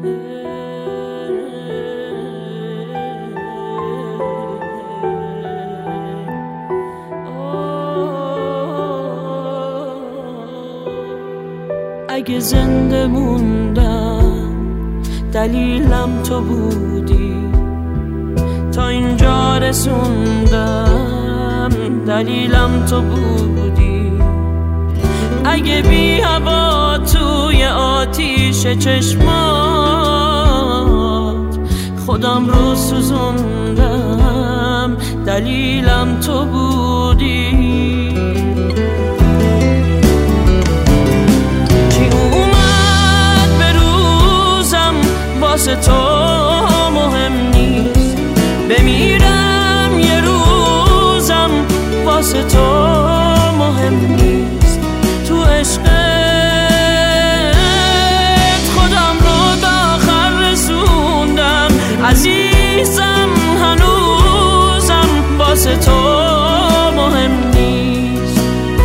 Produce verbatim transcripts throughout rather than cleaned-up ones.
اگه زنده موندم دلیلم تو بودی، تا اینجا رسوندم دلیلم تو بودی. اگه بی هوا توی آتیش چشمات خودم رو سوزوندم دلیلم تو بودی. واسه تو مهم نیست، بمیرم یه روزم واسه تو مهم نیست. تو عشقت خودم رو به آخر رسوندم، عزیزم هنوزم واسه تو مهم نیست،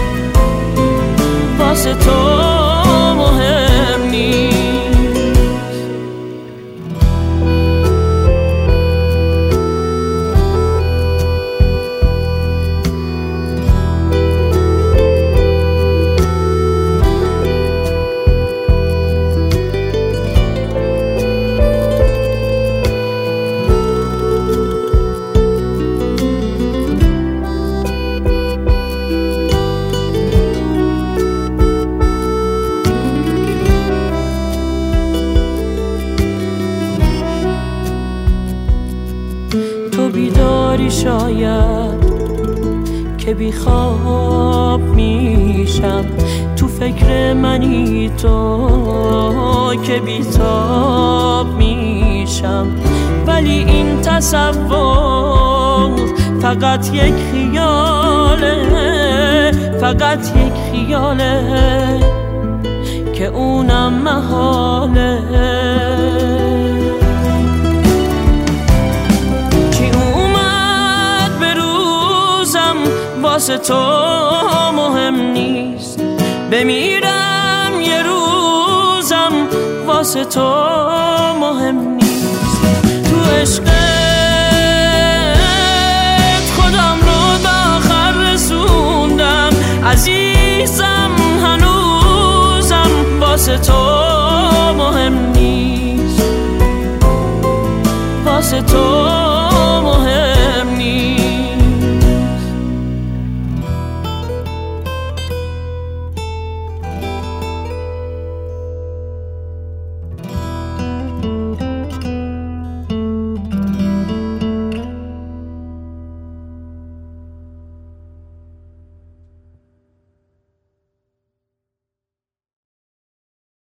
واسه تو مهم نیست. بیداری شاید که بی خواب میشم، تو فکر منی تو که بی تاب میشم. ولی این تصور فقط یک خیاله، فقط یک خیاله که اونم محاله. واسه تو مهم نیست، بمیرم یه روزم واسه تو مهم نیست. تو عشقت خودم رو به آخر رسوندم، عزیزم هنوزم واسه تو مهم نیست، واسه تو